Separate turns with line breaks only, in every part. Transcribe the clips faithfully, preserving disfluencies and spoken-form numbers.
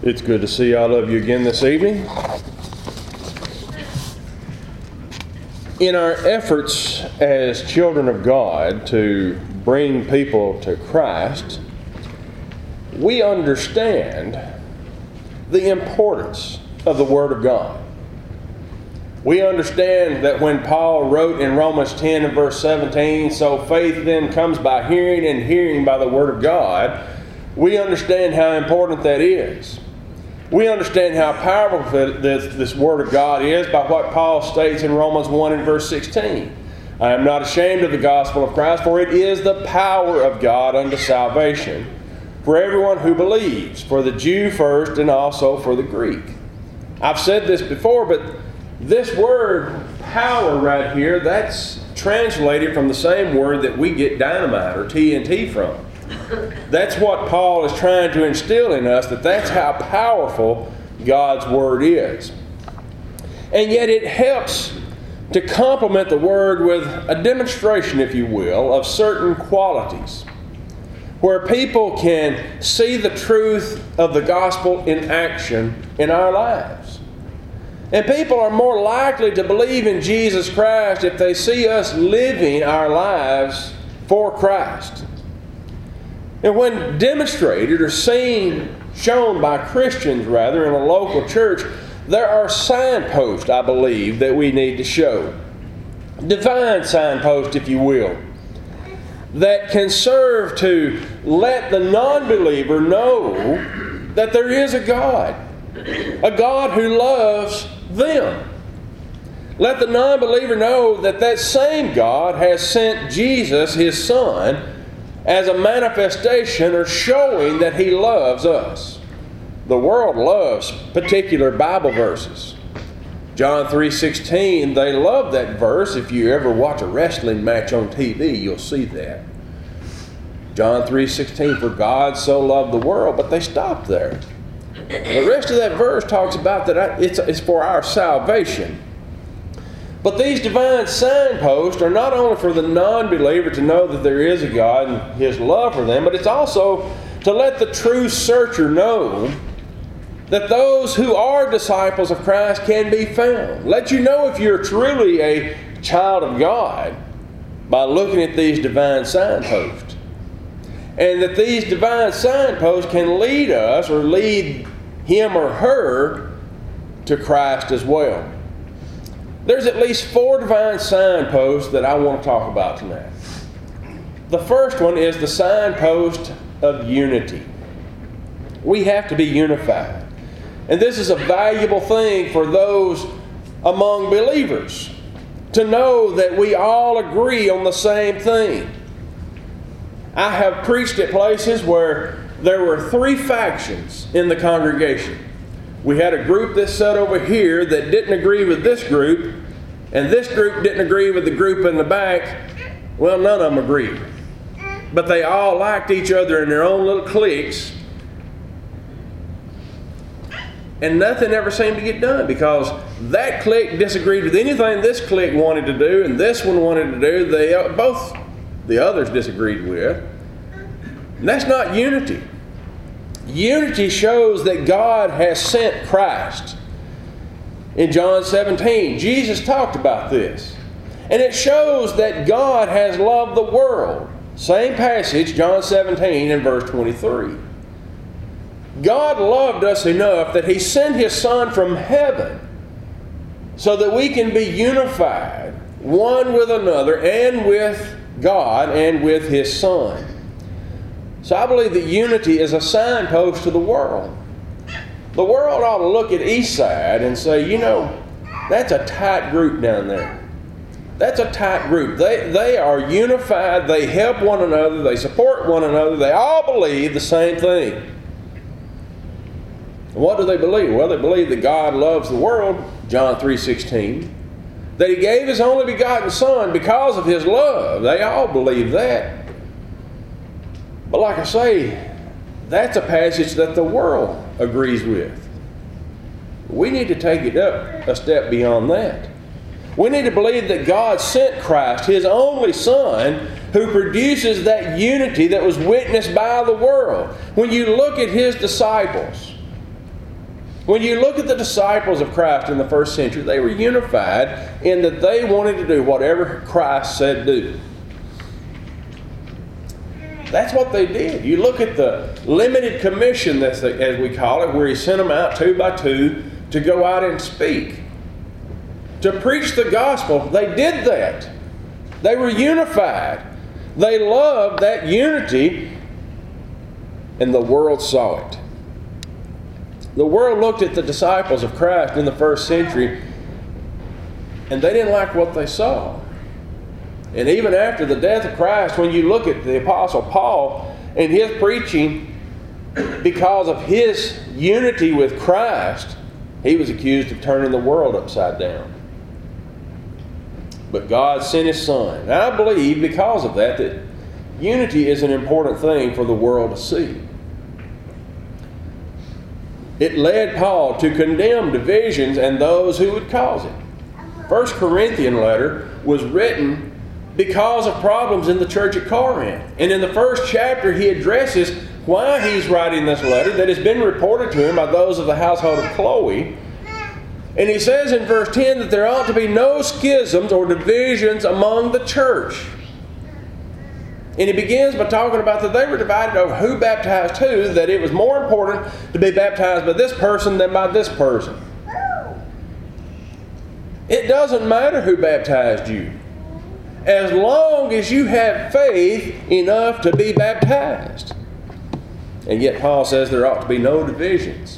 It's good to see all of you again this evening. In our efforts as children of God to bring people to Christ, we understand the importance of the Word of God. We understand that when Paul wrote in Romans ten and verse seventeen, so faith then comes by hearing and hearing by the Word of God, we understand how important that is. We understand how powerful this, this Word of God is by what Paul states in Romans one and verse sixteen. I am not ashamed of the gospel of Christ, for it is the power of God unto salvation for everyone who believes, for the Jew first and also for the Greek. I've said this before, but this word power right here, that's translated from the same word that we get dynamite or T N T from. That's what Paul is trying to instill in us, that that's how powerful God's Word is. And yet it helps to complement the Word with a demonstration, if you will, of certain qualities, where people can see the truth of the gospel in action in our lives. And people are more likely to believe in Jesus Christ if they see us living our lives for Christ. And when demonstrated or seen, shown by Christians rather, in a local church, there are signposts, I believe, that we need to show. Divine signposts, if you will, that can serve to let the non-believer know that there is a God, a God who loves them. Let the non-believer know that that same God has sent Jesus, His Son, as a manifestation or showing that He loves us. The world loves particular Bible verses. John three sixteen, they love that verse. If you ever watch a wrestling match on T V, you'll see that. John three sixteen, for God so loved the world, but they stop there. The rest of that verse talks about that it's, it's for our salvation. But these divine signposts are not only for the non-believer to know that there is a God and His love for them, but it's also to let the true searcher know that those who are disciples of Christ can be found. Let you know if you're truly a child of God by looking at these divine signposts. And that these divine signposts can lead us or lead him or her to Christ as well. There's at least four divine signposts that I want to talk about tonight. The first one is the signpost of unity. We have to be unified. And this is a valuable thing for those among believers, to know that we all agree on the same thing. I have preached at places where there were three factions in the congregation. We had a group that sat over here that didn't agree with this group, and this group didn't agree with the group in the back. Well, none of them agreed. But they all liked each other in their own little cliques, and nothing ever seemed to get done because that clique disagreed with anything this clique wanted to do, and this one wanted to do, they both the others disagreed with. And that's not unity. Unity shows that God has sent Christ. In John seventeen, Jesus talked about this. And it shows that God has loved the world. Same passage, John seventeen and verse twenty-three. God loved us enough that He sent His Son from heaven so that we can be unified, one with another and with God and with His Son. So I believe that unity is a signpost to the world. The world ought to look at Eastside and say, you know, that's a tight group down there. That's a tight group. They, they are unified. They help one another. They support one another. They all believe the same thing. And what do they believe? Well, they believe that God loves the world, John three sixteen. That He gave His only begotten Son because of His love. They all believe that. But like I say, that's a passage that the world agrees with. We need to take it up a step beyond that. We need to believe that God sent Christ, His only Son, who produces that unity that was witnessed by the world. When you look at His disciples, When you look at the disciples of Christ in the first century, they were unified in that they wanted to do whatever Christ said do. That's what they did. You look at the limited commission, that's the, as we call it, where he sent them out two by two to go out and speak, to preach the gospel. They did that. They were unified. They loved that unity, and the world saw it. The world looked at the disciples of Christ in the first century, and they didn't like what they saw. And even after the death of Christ, when you look at the Apostle Paul and his preaching, because of his unity with Christ, he was accused of turning the world upside down. But God sent His Son. And I believe because of that, that unity is an important thing for the world to see. It led Paul to condemn divisions and those who would cause it. First Corinthians letter was written because of problems in the church at Corinth. And in the first chapter, he addresses why he's writing this letter that has been reported to him by those of the household of Chloe. And he says in verse ten that there ought to be no schisms or divisions among the church. And he begins by talking about that they were divided over who baptized who, that it was more important to be baptized by this person than by this person. It doesn't matter who baptized you, as long as you have faith enough to be baptized. And yet Paul says there ought to be no divisions.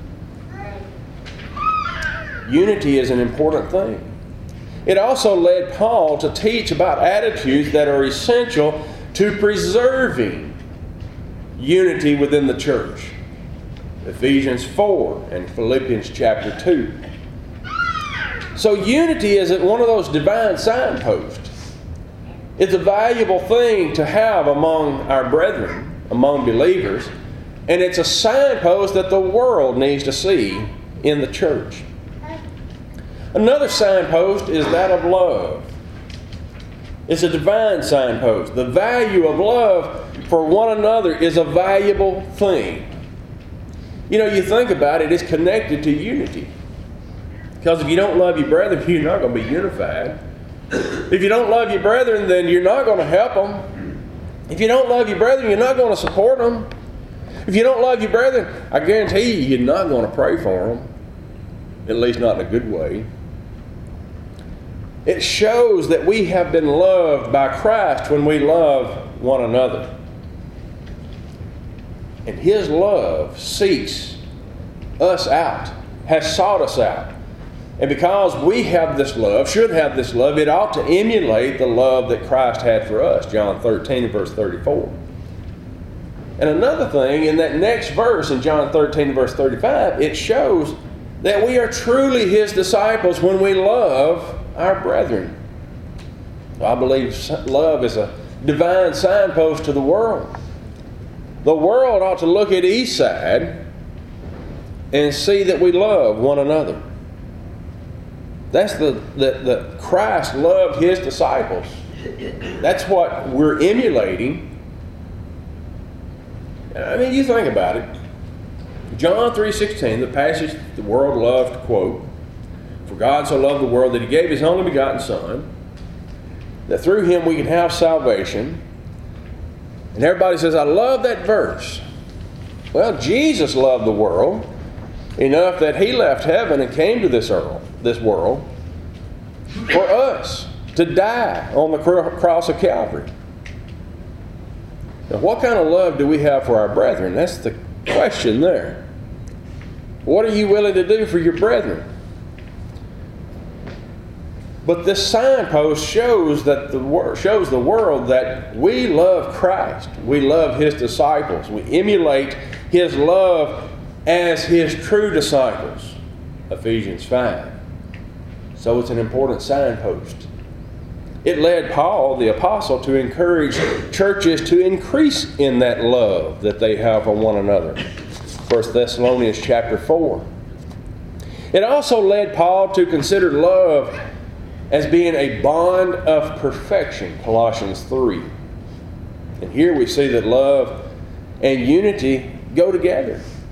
Unity is an important thing. It also led Paul to teach about attitudes that are essential to preserving unity within the church. Ephesians four and Philippians chapter two. So unity is one of those divine signposts. It's a valuable thing to have among our brethren, among believers, and it's a signpost that the world needs to see in the church. Another signpost is that of love. It's a divine signpost. The value of love for one another is a valuable thing. You know, you think about it, it's connected to unity. Because if you don't love your brethren, you're not going to be unified. If you don't love your brethren, then you're not going to help them. If you don't love your brethren, you're not going to support them. If you don't love your brethren, I guarantee you, you're not going to pray for them. At least not in a good way. It shows that we have been loved by Christ when we love one another. And His love seeks us out, has sought us out. And because we have this love, should have this love, it ought to emulate the love that Christ had for us. John thirteen and verse thirty-four. And another thing, in that next verse in John thirteen and verse thirty-five, it shows that we are truly His disciples when we love our brethren. I believe love is a divine signpost to the world. The world ought to look at Eastside and see that we love one another. That's the, the, the Christ loved His disciples. That's what we're emulating. I mean, you think about it. John three sixteen, the passage the world loved to quote, "For God so loved the world that He gave His only begotten Son, that through Him we can have salvation." And everybody says, I love that verse. Well, Jesus loved the world enough that He left heaven and came to this earth, this world for us to die on the cross of Calvary. Now, what kind of love do we have for our brethren? That's the question there. What are you willing to do for your brethren? But this signpost shows that the shows the world that we love Christ. We love His disciples. We emulate His love as His true disciples. Ephesians five. So it's an important signpost. It led Paul, the apostle, to encourage churches to increase in that love that they have for one another. First Thessalonians chapter four. It also led Paul to consider love as being a bond of perfection, Colossians three. And here we see that love and unity go together.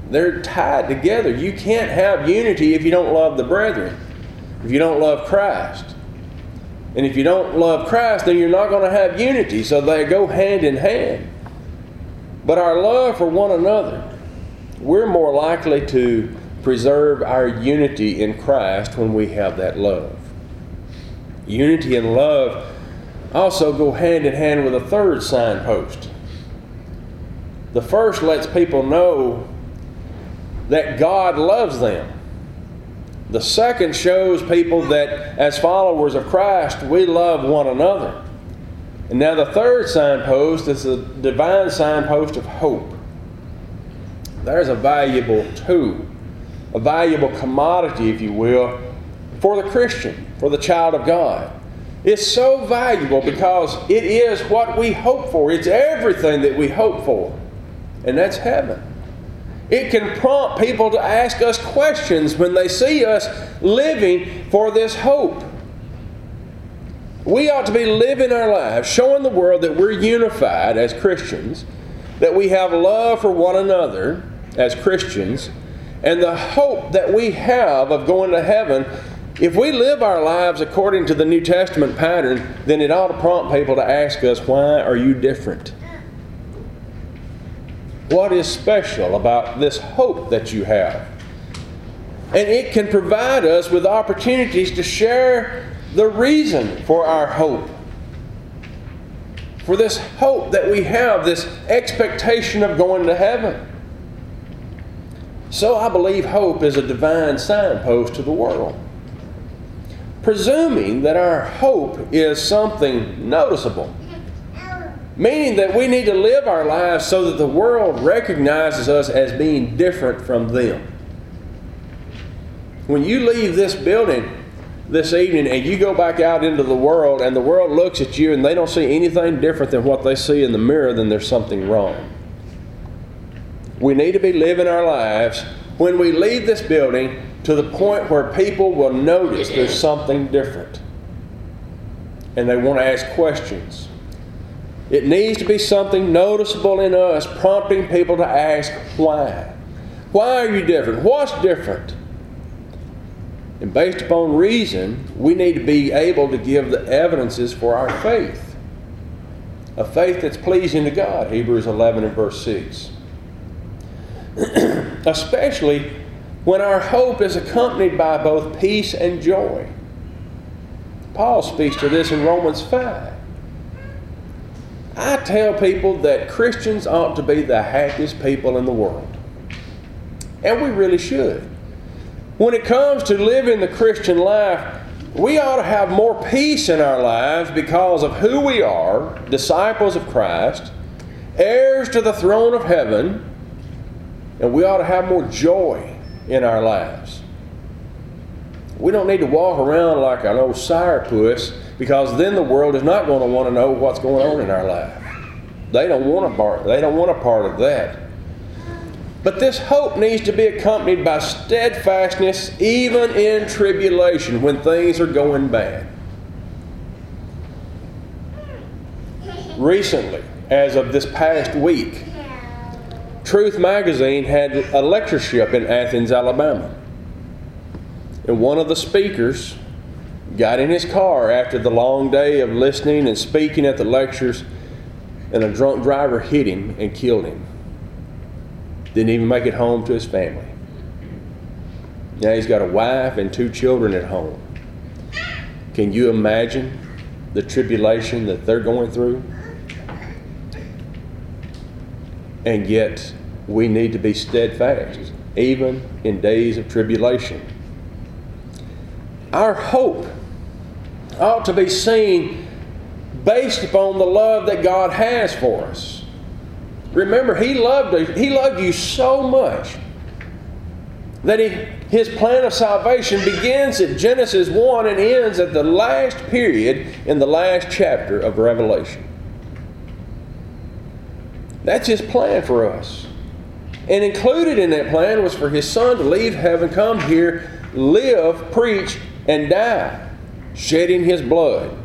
They're tied together. You can't have unity if you don't love the brethren, if you don't love Christ. And if you don't love Christ, then you're not going to have unity. So they go hand in hand. But our love for one another, we're more likely to preserve our unity in Christ when we have that love. Unity and love also go hand in hand with a third signpost. The first lets people know that God loves them. The second shows people that as followers of Christ, we love one another. And now the third signpost is the divine signpost of hope. There's a valuable tool, a valuable commodity, if you will, for the Christian, for the child of God. It's so valuable because it is what we hope for. It's everything that we hope for. And that's heaven. It can prompt people to ask us questions when they see us living for this hope. We ought to be living our lives, showing the world that we're unified as Christians, that we have love for one another as Christians, and the hope that we have of going to heaven. If we live our lives according to the New Testament pattern, then it ought to prompt people to ask us, why are you different? What is special about this hope that you have? And it can provide us with opportunities to share the reason for our hope. For this hope that we have, this expectation of going to heaven. So I believe hope is a divine signpost to the world. Presuming that our hope is something noticeable. Meaning that we need to live our lives so that the world recognizes us as being different from them. When you leave this building this evening and you go back out into the world and the world looks at you and they don't see anything different than what they see in the mirror, then there's something wrong. We need to be living our lives when we leave this building to the point where people will notice there's something different. And they want to ask questions. It needs to be something noticeable in us, prompting people to ask why. Why are you different? What's different? And based upon reason, we need to be able to give the evidences for our faith. A faith that's pleasing to God, Hebrews eleven and verse six. Especially when our hope is accompanied by both peace and joy. Paul speaks to this in Romans five. I tell people that Christians ought to be the happiest people in the world. And we really should. When it comes to living the Christian life, we ought to have more peace in our lives because of who we are, disciples of Christ, heirs to the throne of heaven, and we ought to have more joy in our lives. We don't need to walk around like an old sourpuss, because then the world is not going to want to know what's going on in our life. They don't want a part, they don't want a part of that. But this hope needs to be accompanied by steadfastness even in tribulation when things are going bad. Recently, as of this past week, Truth Magazine had a lectureship in Athens, Alabama. And one of the speakers got in his car after the long day of listening and speaking at the lectures, and a drunk driver hit him and killed him. Didn't even make it home to his family. Now he's got a wife and two children at home. Can you imagine the tribulation that they're going through? And yet we need to be steadfast, even in days of tribulation. Our hope ought to be seen based upon the love that God has for us. Remember, He loved, he loved you so much that he, His plan of salvation begins at Genesis one and ends at the last period in the last chapter of Revelation. That's His plan for us. And included in that plan was for His Son to leave heaven, come here, live, preach, and die, shedding His blood.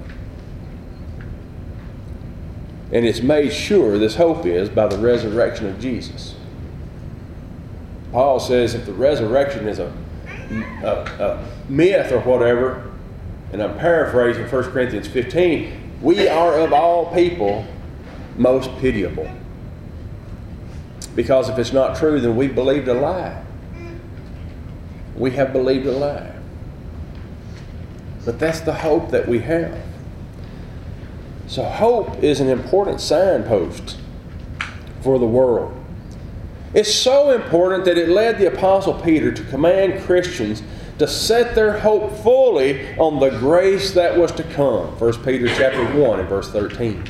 And it's made sure, this hope is, by the resurrection of Jesus. Paul says if the resurrection is a, a, a myth or whatever, and I'm paraphrasing First Corinthians fifteen, we are of all people most pitiable. Because if it's not true, then we believed a lie. We have believed a lie. But that's the hope that we have. So hope is an important signpost for the world. It's so important that it led the Apostle Peter to command Christians to set their hope fully on the grace that was to come. First Peter chapter one and verse thirteen.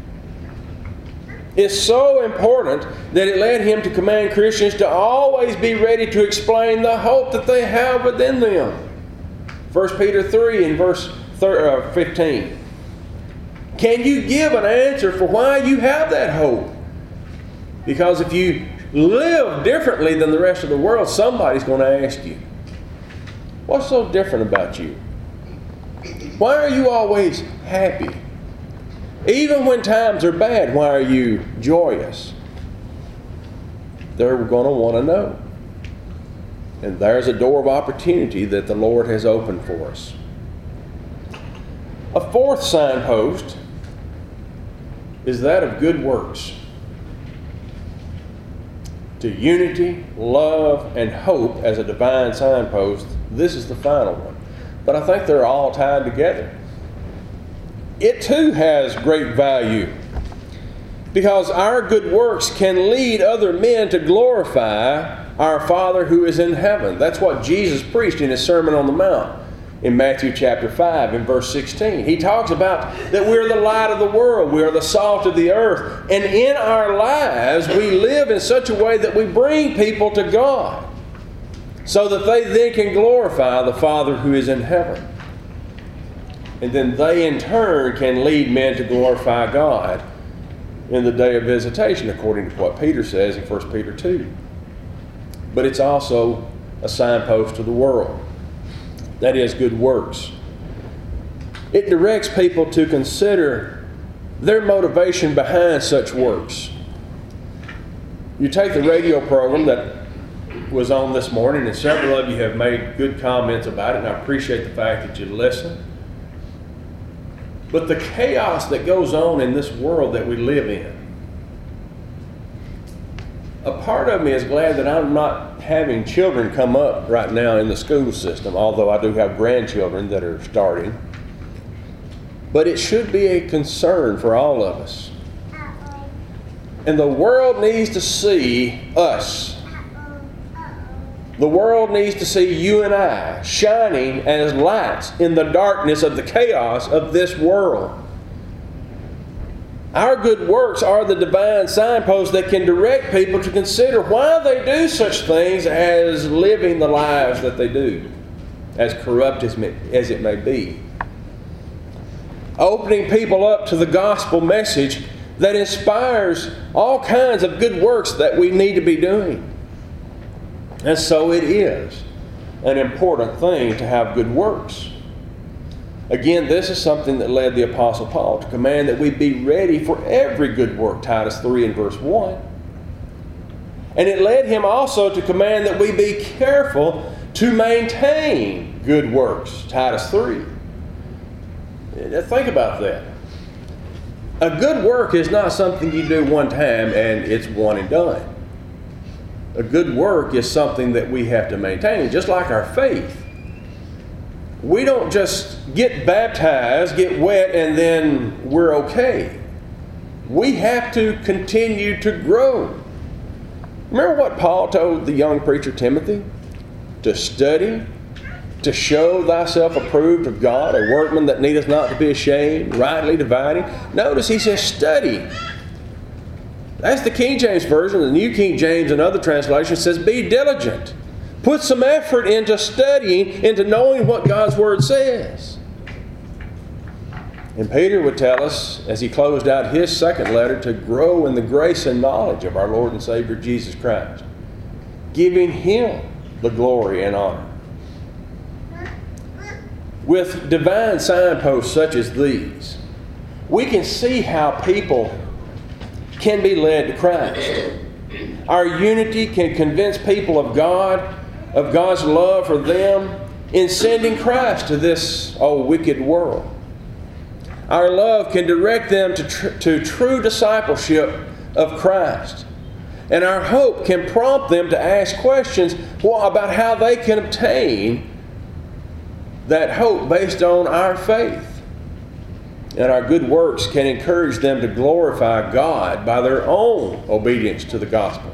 It's so important that it led him to command Christians to always be ready to explain the hope that they have within them. First Peter three and verse fifteen. Can you give an answer for why you have that hope? Because if you live differently than the rest of the world, somebody's going to ask you, what's so different about you? Why are you always happy? Even when times are bad, why are you joyous? They're going to want to know. And there's a door of opportunity that the Lord has opened for us. A fourth signpost is that of good works. To unity, love, and hope as a divine signpost, this is the final one. But I think they're all tied together. It too has great value because our good works can lead other men to glorify our Father who is in heaven. That's what Jesus preached in his Sermon on the Mount in Matthew chapter five and verse sixteen. He talks about that we're the light of the world, we are the salt of the earth, and in our lives we live in such a way that we bring people to God so that they then can glorify the Father who is in heaven. And then they in turn can lead men to glorify God in the day of visitation, according to what Peter says in First Peter two. But it's also a signpost to the world. That is, good works. It directs people to consider their motivation behind such works. You take the radio program that was on this morning, and several of you have made good comments about it, and I appreciate the fact that you listen. But the chaos that goes on in this world that we live in, a part of me is glad that I'm not having children come up right now in the school system, although I do have grandchildren that are starting. But it should be a concern for all of us. And the world needs to see us. The world needs to see you and I shining as lights in the darkness of the chaos of this world. Our good works are the divine signposts that can direct people to consider why they do such things as living the lives that they do, as corrupt as, may, as it may be. Opening people up to the gospel message that inspires all kinds of good works that we need to be doing. And so it is an important thing to have good works. Again, this is something that led the Apostle Paul to command that we be ready for every good work, Titus three and verse one. And it led him also to command that we be careful to maintain good works, Titus three. Think about that. A good work is not something you do one time and it's one and done. A good work is something that we have to maintain, just like our faith. We don't just get baptized, get wet, and then we're okay. We have to continue to grow. Remember what Paul told the young preacher Timothy? To study, to show thyself approved of God, a workman that needeth not to be ashamed, rightly dividing. Notice he says study. That's the King James Version. The New King James and other translations says be diligent. Put some effort into studying, into knowing what God's Word says. And Peter would tell us, as he closed out his second letter, to grow in the grace and knowledge of our Lord and Savior Jesus Christ, giving Him the glory and honor. With divine signposts such as these, we can see how people can be led to Christ. Our unity can convince people of God, of God's love for them in sending Christ to this, oh, wicked world. Our love can direct them to, tr- to true discipleship of Christ. And our hope can prompt them to ask questions well, about how they can obtain that hope based on our faith. And our good works can encourage them to glorify God by their own obedience to the gospel.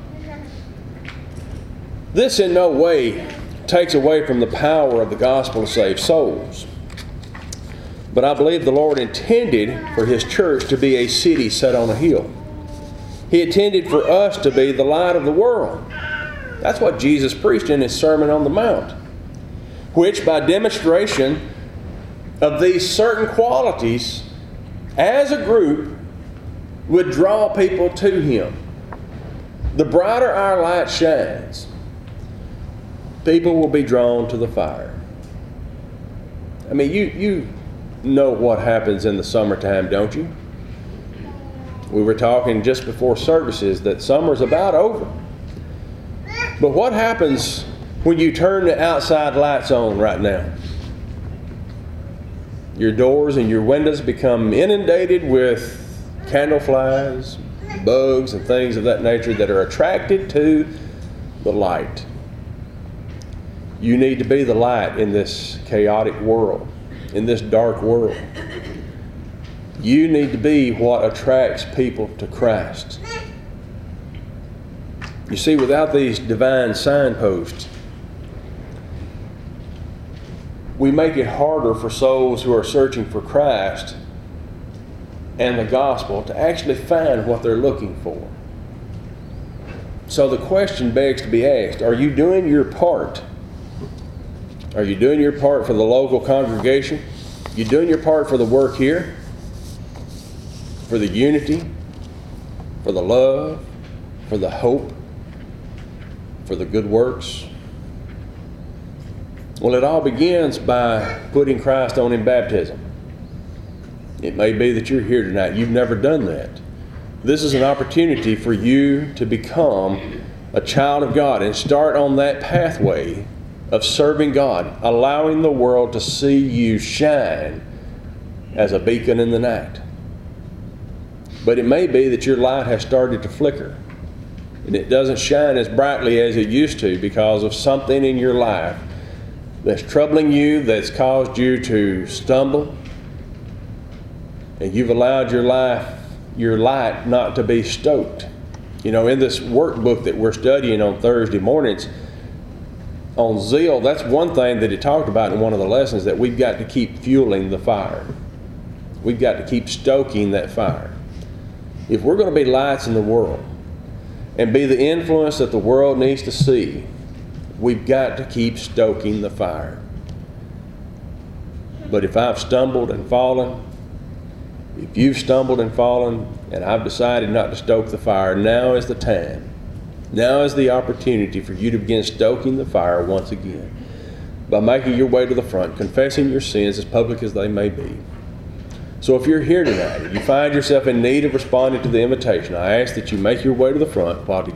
This in no way takes away from the power of the gospel to save souls. But I believe the Lord intended for His church to be a city set on a hill. He intended for us to be the light of the world. That's what Jesus preached in His Sermon on the Mount, which by demonstration of these certain qualities as a group would draw people to Him. The brighter our light shines, people will be drawn to the fire. I mean, you, you know what happens in the summertime, don't you? We were talking just before services that summer's about over. But what happens when you turn the outside lights on right now? Your doors and your windows become inundated with candle flies, bugs, and things of that nature that are attracted to the light. You need to be the light in this chaotic world, in this dark world. You need to be what attracts people to Christ. You see, without these divine signposts, we make it harder for souls who are searching for Christ and the gospel to actually find what they're looking for. So the question begs to be asked, are you doing your part? Are you doing your part for the local congregation? You doing your part for the work here? For the unity? For the love? For the hope? For the good works? Well, it all begins by putting Christ on in baptism. It may be that you're here tonight. You've never done that. This is an opportunity for you to become a child of God and start on that pathway of serving God, allowing the world to see you shine as a beacon in the night. But it may be that your light has started to flicker and it doesn't shine as brightly as it used to because of something in your life that's troubling you, that's caused you to stumble, and you've allowed your life, your light not to be stoked. You know, in this workbook that we're studying on Thursday mornings on zeal, that's one thing that it talked about in one of the lessons, that we've got to keep fueling the fire. We've got to keep stoking that fire. If we're going to be lights in the world and be the influence that the world needs to see, we've got to keep stoking the fire. But if I've stumbled and fallen, if you've stumbled and fallen, and I've decided not to stoke the fire, now is the time. Now is the opportunity for you to begin stoking the fire once again by making your way to the front, confessing your sins as public as they may be. So if you're here tonight and you find yourself in need of responding to the invitation, I ask that you make your way to the front while together.